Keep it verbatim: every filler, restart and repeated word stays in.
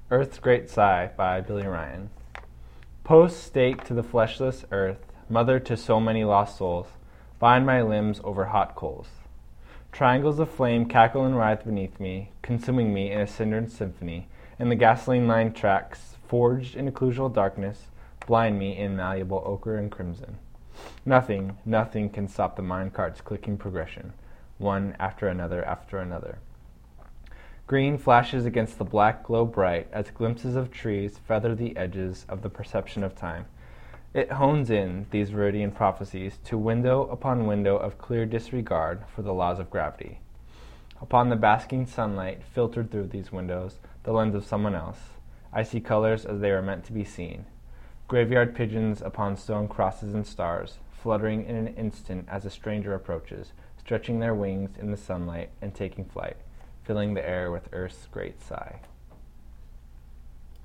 Earth's Great Sigh by Billy Ryan. Post stake to the fleshless earth, mother to so many lost souls, bind my limbs over hot coals. Triangles of flame cackle and writhe beneath me, consuming me in a cindered symphony, and the gasoline-lined tracks, forged in occlusal darkness, blind me in malleable ochre and crimson. Nothing, nothing can stop the minecart's clicking progression, one after another after another. Green flashes against the black glow bright as glimpses of trees feather the edges of the perception of time. It hones in, these viridian prophecies, to window upon window of clear disregard for the laws of gravity. Upon the basking sunlight filtered through these windows, the lens of someone else, I see colors as they are meant to be seen. Graveyard pigeons upon stone crosses and stars, fluttering in an instant as a stranger approaches, stretching their wings in the sunlight and taking flight, filling the air with Earth's great sigh.